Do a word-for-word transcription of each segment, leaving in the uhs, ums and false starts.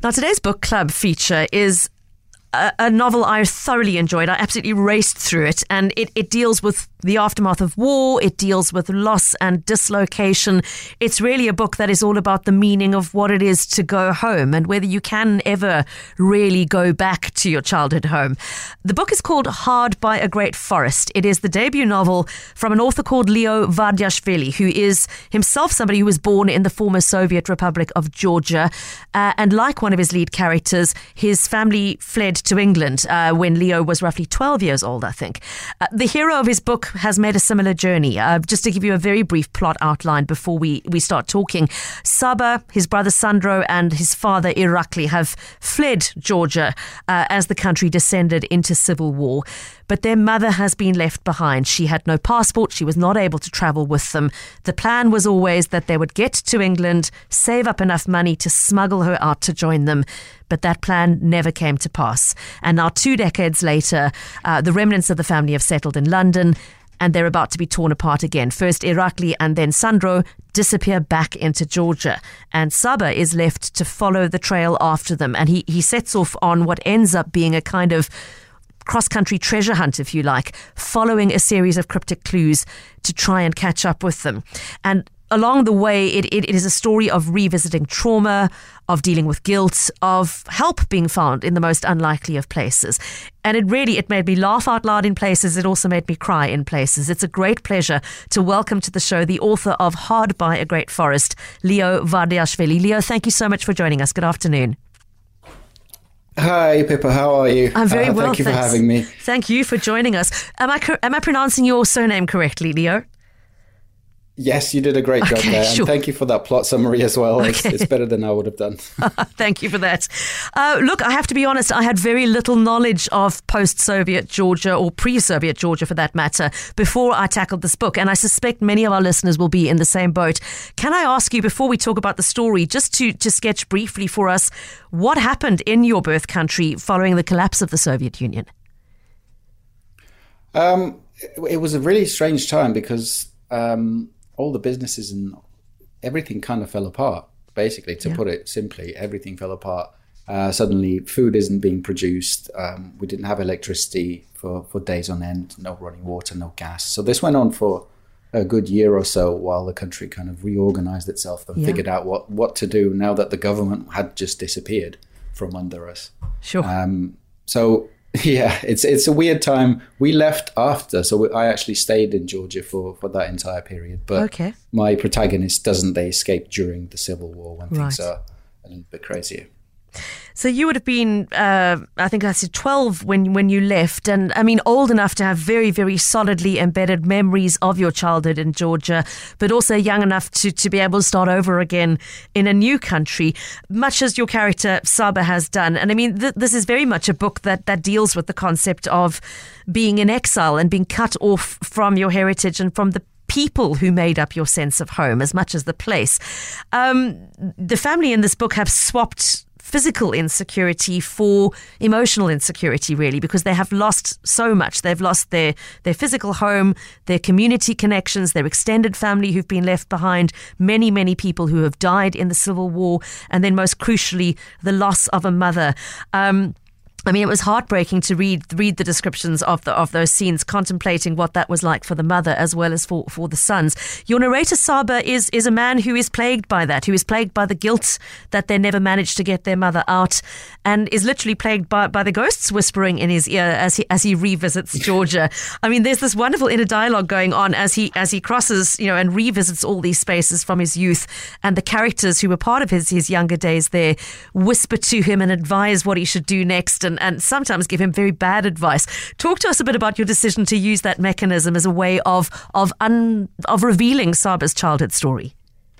Now, today's book club feature is a, a novel I thoroughly enjoyed. I absolutely raced through it, and it, it deals with the aftermath of war. It deals with loss and dislocation. It's really a book that is all about the meaning of what it is to go home and whether you can ever really go back to your childhood home. The book is called Hard by a Great Forest. It is the debut novel from an author called Leo Vardiashvili, who is himself somebody who was born in the former Soviet Republic of Georgia. Uh, and like one of his lead characters, his family fled to England uh, when Leo was roughly twelve years old, I think. Uh, the hero of his book has made a similar journey. Uh, just to give you a very brief plot outline before we, we start talking. Saba, his brother Sandro, and his father Irakli have fled Georgia uh, as the country descended into civil war. But their mother has been left behind. She had no passport. She was not able to travel with them. The plan was always that they would get to England, save up enough money to smuggle her out to join them. But that plan never came to pass. And now, two decades later, uh, the remnants of the family have settled in London, and they're about to be torn apart again. First Irakli and then Sandro disappear back into Georgia, and Saba is left to follow the trail after them. And he, he sets off on what ends up being a kind of cross-country treasure hunt, if you like, following a series of cryptic clues to try and catch up with them. And along the way, it, it, it is a story of revisiting trauma, of dealing with guilt, of help being found in the most unlikely of places. And it really, it made me laugh out loud in places. It also made me cry in places. It's a great pleasure to welcome to the show the author of Hard by a Great Forest, Leo Vardiashvili. Leo, thank you so much for joining us. Good afternoon. Hi, Pippa. How are you? I'm very uh, well, Thank you thanks. for having me. Thank you for joining us. Am I am I pronouncing your surname correctly, Leo? Yes, you did a great job Okay, there. sure. And thank you for that plot summary as well. Okay. It's, it's better than I would have done. Thank you for that. Uh, look, I have to be honest, I had very little knowledge of post-Soviet Georgia, or pre-Soviet Georgia for that matter, before I tackled this book. And I suspect many of our listeners will be in the same boat. Can I ask you, before we talk about the story, just to, to sketch briefly for us, what happened in your birth country following the collapse of the Soviet Union? Um, it, it was a really strange time because um, all the businesses and everything kind of fell apart, basically, to Yeah. put it simply. Everything fell apart. Uh, suddenly, food isn't being produced. Um, we didn't have electricity for, for days on end, no running water, no gas. So this went on for a good year or so while the country kind of reorganized itself and Yeah. figured out what, what to do now that the government had just disappeared from under us. Sure. Um, so yeah, it's it's a weird time. We left after, so we, I actually stayed in Georgia for, for that entire period. But Okay. my protagonist doesn't. They escape during the Civil War when things Right. are a little bit crazier. So you would have been, uh, I think I said twelve when, when you left, and I mean old enough to have very, very solidly embedded memories of your childhood in Georgia, but also young enough to, to be able to start over again in a new country, much as your character Saba has done. And I mean, th- this is very much a book that, that deals with the concept of being in exile and being cut off from your heritage and from the people who made up your sense of home as much as the place. Um, the family in this book have swapped physical insecurity for emotional insecurity, really, because they have lost so much. They've lost their, their physical home, their community connections, their extended family who've been left behind, many, many people who have died in the Civil War, and then most crucially, the loss of a mother. Um, I mean, it was heartbreaking to read read the descriptions of the of those scenes, contemplating what that was like for the mother as well as for, for the sons. Your narrator, Saba, is is a man who is plagued by that, who is plagued by the guilt that they never managed to get their mother out, and is literally plagued by, by the ghosts whispering in his ear as he as he revisits Georgia. I mean, there's this wonderful inner dialogue going on as he as he crosses, you know, and revisits all these spaces from his youth, and the characters who were part of his his younger days there whisper to him and advise what he should do next, and and sometimes give him very bad advice. Talk to us a bit about your decision to use that mechanism as a way of of un, of revealing Saba's childhood story.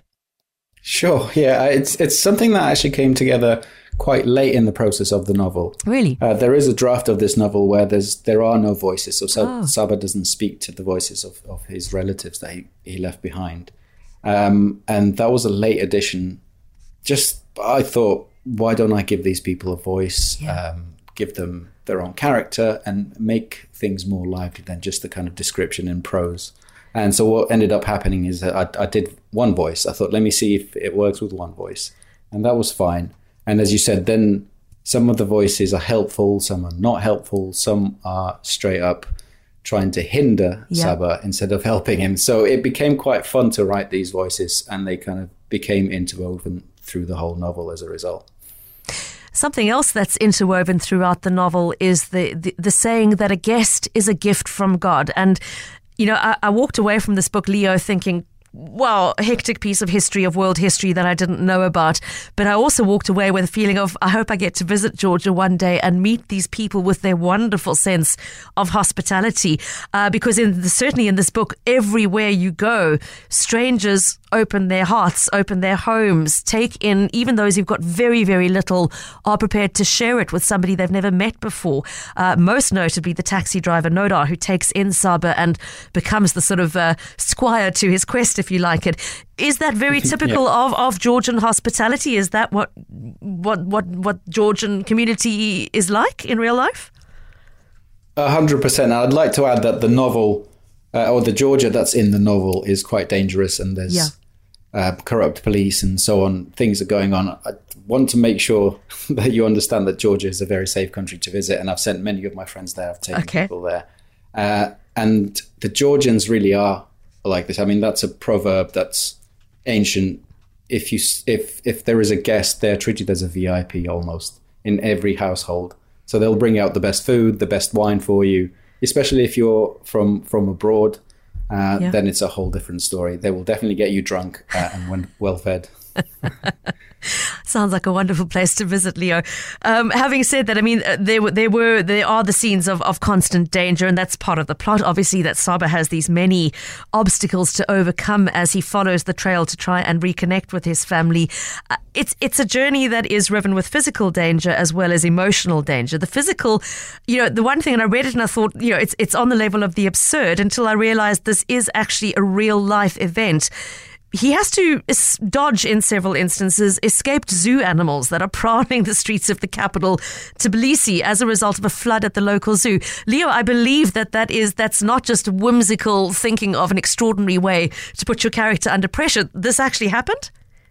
Sure, yeah, it's it's something that actually came together quite late in the process of the novel. Really? Uh, there is a draft of this novel where there's there are no voices, so Sab- Oh. Saba doesn't speak to the voices of, of his relatives that he, he left behind. Um, and that was a late addition. Just, I thought, why don't I give these people a voice, Yeah. um, give them their own character and make things more lively than just the kind of description in prose. And so what ended up happening is that I, I did one voice. I thought, let me see if it works with one voice. And that was fine. And as you said, then some of the voices are helpful, some are not helpful, some are straight up trying to hinder yeah. Saba instead of helping him. So it became quite fun to write these voices, and they kind of became interwoven through the whole novel as a result. Something else that's interwoven throughout the novel is the, the, the saying that a guest is a gift from God. And, you know, I, I walked away from this book, Leo, thinking, wow, a hectic piece of history, of world history that I didn't know about. But I also walked away with a feeling of, I hope I get to visit Georgia one day and meet these people with their wonderful sense of hospitality. Uh, because in the, certainly in this book, everywhere you go, strangers open their hearts, open their homes, take in, even those who've got very, very little, are prepared to share it with somebody they've never met before. Uh, most notably, the taxi driver, Nodar, who takes in Saba and becomes the sort of uh, squire to his quest, if you like it. Is that very typical yeah. of, of Georgian hospitality? Is that what, what, what, what Georgian community is like in real life? A hundred percent. I'd like to add that the novel, uh, or the Georgia that's in the novel, is quite dangerous, and there's yeah. Uh, corrupt police and so on. Things are going on. I want to make sure that you understand that Georgia is a very safe country to visit, and I've sent many of my friends there. I've taken okay. people there. Uh, and the Georgians really are like this. I mean, that's a proverb that's ancient. If you if if there is a guest, they're treated as a V I P almost in every household. So they'll bring out the best food, the best wine for you, especially if you're from, from abroad. Uh, yeah. Then it's a whole different story. They will definitely get you drunk uh, and when well fed. Sounds like a wonderful place to visit, Leo. Um, having said that, I mean, there were, there were, there are the scenes of, of constant danger, and that's part of the plot. Obviously, that Saba has these many obstacles to overcome as he follows the trail to try and reconnect with his family. Uh, it's it's a journey that is riven with physical danger as well as emotional danger. The physical, you know, the one thing, and I read it and I thought, you know, it's it's on the level of the absurd until I realized this is actually a real life event. He has to dodge, in several instances, escaped zoo animals that are prowling the streets of the capital, Tbilisi, as a result of a flood at the local zoo. Leo, I believe that that is, that's not just whimsical thinking of an extraordinary way to put your character under pressure. This actually happened?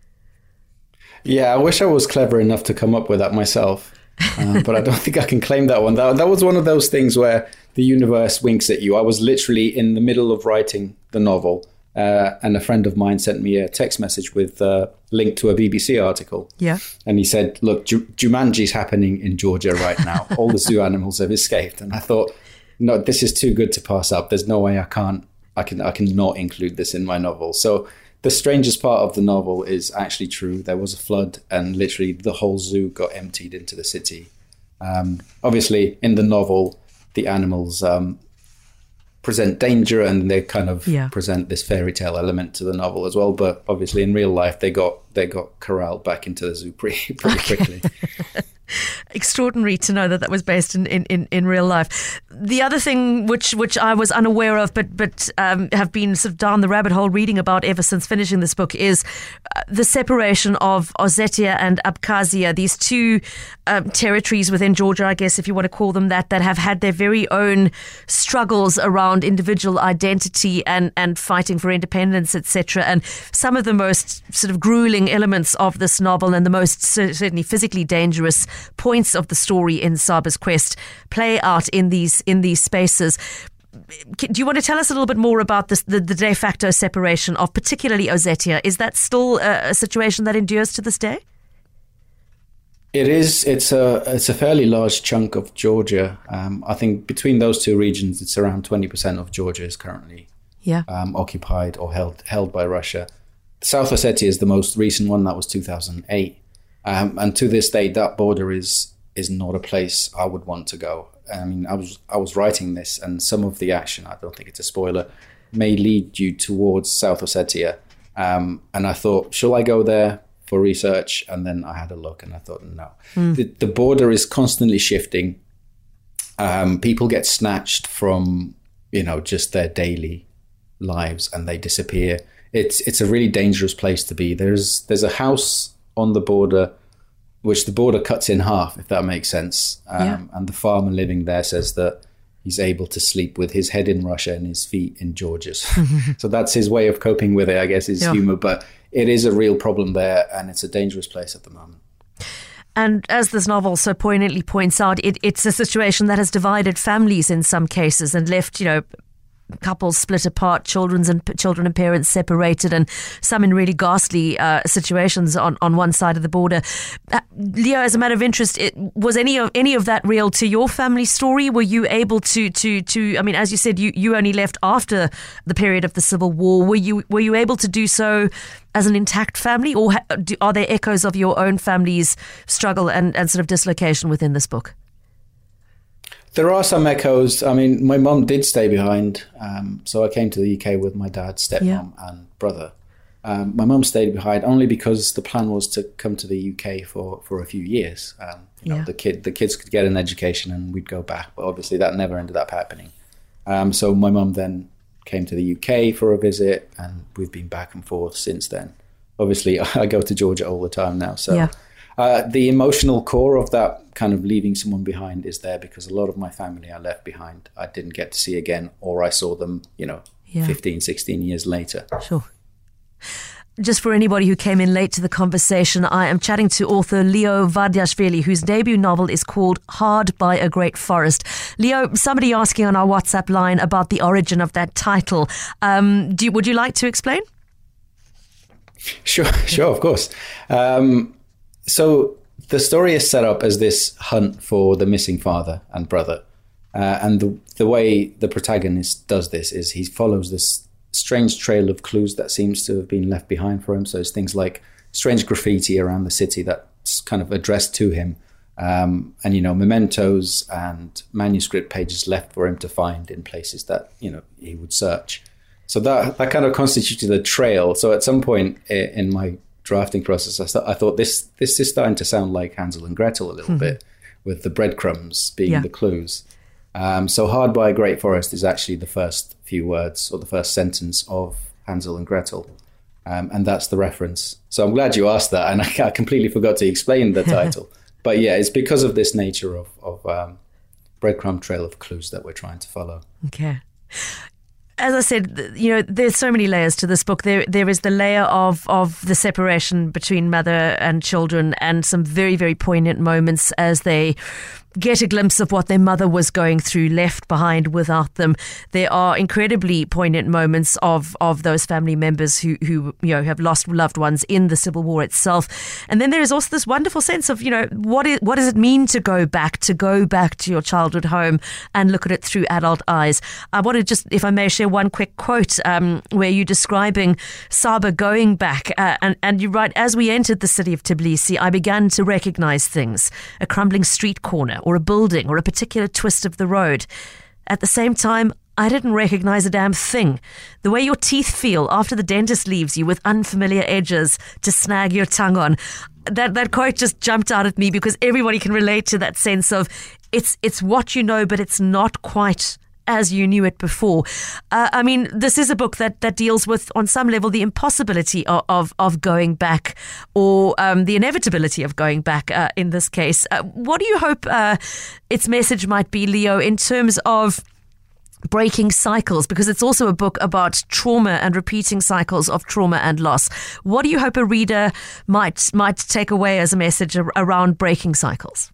Yeah, I wish I was clever enough to come up with that myself, uh, but I don't think I can claim that one. That, that was one of those things where the universe winks at you. I was literally in the middle of writing the novel. Uh, and a friend of mine sent me a text message with a link to a B B C article. Yeah. And he said, look, Ju- Jumanji's happening in Georgia right now. All the zoo animals have escaped. And I thought, no, this is too good to pass up. There's no way I can't, I can, I can not include this in my novel. So the strangest part of the novel is actually true. There was a flood and literally the whole zoo got emptied into the city. Um, obviously, in the novel, the animals um, present danger and they kind of yeah. present this fairy tale element to the novel as well. But obviously in real life, they got they got corralled back into the zoo pretty, pretty okay. quickly. Extraordinary to know that that was based in, in, in, in real life. The other thing which which I was unaware of but but um, have been sort of down the rabbit hole reading about ever since finishing this book is uh, the separation of Ossetia and Abkhazia, these two um, territories within Georgia, I guess if you want to call them that, that have had their very own struggles around individual identity and, and fighting for independence, et cetera. And some of the most sort of grueling elements of this novel and the most certainly physically dangerous points of the story in Saba's quest play out in these in these spaces. Do you want to tell us a little bit more about this, the, the de facto separation of particularly Ossetia? Is that still a, a situation that endures to this day? It is. It's a it's a fairly large chunk of Georgia. Um, I think between those two regions, it's around twenty percent of Georgia is currently yeah. um, occupied or held held by Russia. South Ossetia is the most recent one. That was two thousand eight. Um, and to this day, that border is is not a place I would want to go. I mean, I was I was writing this, and some of the action, I don't think it's a spoiler, may lead you towards South Ossetia. Um, and I thought, shall I go there for research? And then I had a look, and I thought, no. Mm. The, the border is constantly shifting. Um, people get snatched from, you know, just their daily lives, and they disappear. It's it's a really dangerous place to be. There's there's a house on the border, which the border cuts in half, if that makes sense. Um, yeah. And the farmer living there says that he's able to sleep with his head in Russia and his feet in Georgia. So that's his way of coping with it, I guess, is yeah. humor. But it is a real problem there, and it's a dangerous place at the moment. And as this novel so poignantly points out, it, it's a situation that has divided families in some cases and left, you know, couples split apart, children's and children and parents separated, and some in really ghastly uh, situations on, on one side of the border. Uh, Leo, as a matter of interest, it, was any of any of that real to your family story? Were you able to to to? I mean, as you said, you, you only left after the period of the Civil War. Were you were you able to do so as an intact family, or ha- do, are there echoes of your own family's struggle and, and sort of dislocation within this book? There are some echoes. I mean, my mum did stay behind. Um, so I came to the U K with my dad, stepmom yeah. and brother. Um, my mum stayed behind only because the plan was to come to the U K for, for a few years. Um, you know, yeah. the kid, the kids could get an education and we'd go back. But obviously that never ended up happening. Um, so my mum then came to the U K for a visit and we've been back and forth since then. Obviously, I go to Georgia all the time now. So. Yeah. Uh, the emotional core of that kind of leaving someone behind is there because a lot of my family I left behind I didn't get to see again, or I saw them, you know, yeah. fifteen, sixteen years later. Sure. Just for anybody who came in late to the conversation, I am chatting to author Leo Vardiashvili, whose debut novel is called Hard by a Great Forest. Leo, somebody asking on our WhatsApp line about the origin of that title. Um, do you, would you like to explain? Sure, sure, of course. Um, So the story is set up as this hunt for the missing father and brother. Uh, and the, the way the protagonist does this is he follows this strange trail of clues that seems to have been left behind for him. So it's things like strange graffiti around the city that's kind of addressed to him. Um, and, you know, mementos and manuscript pages left for him to find in places that, you know, he would search. So that, that kind of constituted a trail. So at some point in my drafting process, I, th- I thought this this is starting to sound like Hansel and Gretel a little mm-hmm. bit, with the breadcrumbs being yeah. the clues. Um, so Hard by a Great Forest is actually the first few words or the first sentence of Hansel and Gretel. Um, and that's the reference. So I'm glad you asked that. And I, I completely forgot to explain the title. But yeah, it's because of this nature of, of um, breadcrumb trail of clues that we're trying to follow. Okay. As I said, you know, there's so many layers to this book. There, there is the layer of, of the separation between mother and children, and some very, very poignant moments as they get a glimpse of what their mother was going through, left behind without them. There are incredibly poignant moments of, of those family members who, who, you know, have lost loved ones in the Civil War itself. And then there is also this wonderful sense of, you know, what is, what does it mean to go back, to go back to your childhood home and look at it through adult eyes. I want to just, if I may, share one quick quote um, where you're describing Saba going back uh, and, and you write, as we entered the city of Tbilisi, I began to recognize things, a crumbling street corner or a building or a particular twist of the road. At the same time, I didn't recognize a damn thing. The way your teeth feel after the dentist leaves you with unfamiliar edges to snag your tongue on. That that quote just jumped out at me because everybody can relate to that sense of it's it's what you know, but it's not quite as you knew it before. Uh, I mean, this is a book that, that deals with, on some level, the impossibility of, of, of going back, or um, the inevitability of going back uh, in this case. Uh, what do you hope uh, its message might be, Leo, in terms of breaking cycles? Because it's also a book about trauma and repeating cycles of trauma and loss. What do you hope a reader might might take away as a message around breaking cycles?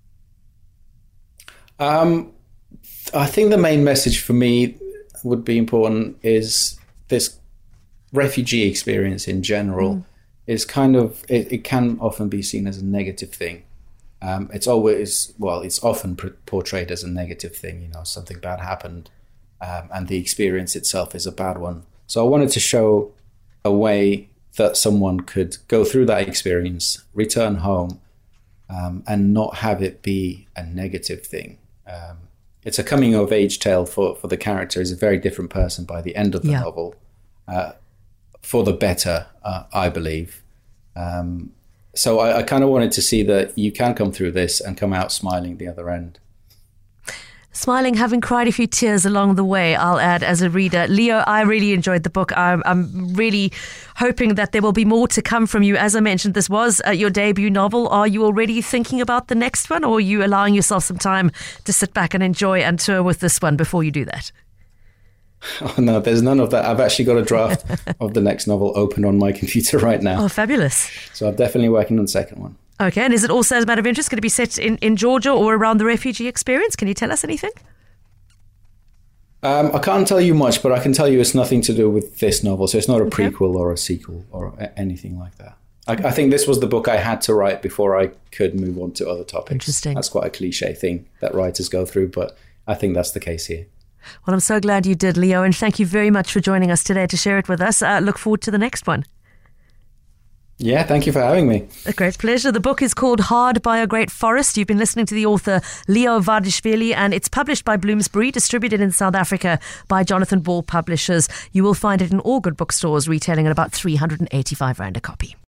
Um. I think the main message for me would be important is this refugee experience in general mm. is kind of, it, it can often be seen as a negative thing. Um, it's always, well, it's often pr- portrayed as a negative thing, you know, something bad happened um, and the experience itself is a bad one. So I wanted to show a way that someone could go through that experience, return home um, and not have it be a negative thing. Um, It's a coming-of-age tale for, for the character. He's a very different person by the end of the yeah. novel, uh, for the better, uh, I believe. Um, so I, I kind of wanted to see that you can come through this and come out smiling the other end. Smiling, having cried a few tears along the way, I'll add, as a reader. Leo, I really enjoyed the book. I'm, I'm really hoping that there will be more to come from you. As I mentioned, this was uh, your debut novel. Are you already thinking about the next one, or are you allowing yourself some time to sit back and enjoy and tour with this one before you do that? Oh, no, there's none of that. I've actually got a draft of the next novel open on my computer right now. Oh, fabulous. So I'm definitely working on the second one. Okay, and is it also, as a matter of interest, going to be set in, in Georgia or around the refugee experience? Can you tell us anything? Um, I can't tell you much, but I can tell you it's nothing to do with this novel. So it's not a okay. prequel or a sequel or a- anything like that. I, I think this was the book I had to write before I could move on to other topics. Interesting. That's quite a cliche thing that writers go through, but I think that's the case here. Well, I'm so glad you did, Leo, and thank you very much for joining us today to share it with us. Uh, look forward to the next one. Yeah, thank you for having me. A great pleasure. The book is called Hard by a Great Forest. You've been listening to the author Leo Vardishvili, and it's published by Bloomsbury, distributed in South Africa by Jonathan Ball Publishers. You will find it in all good bookstores, retailing at about three hundred eighty-five rand a copy.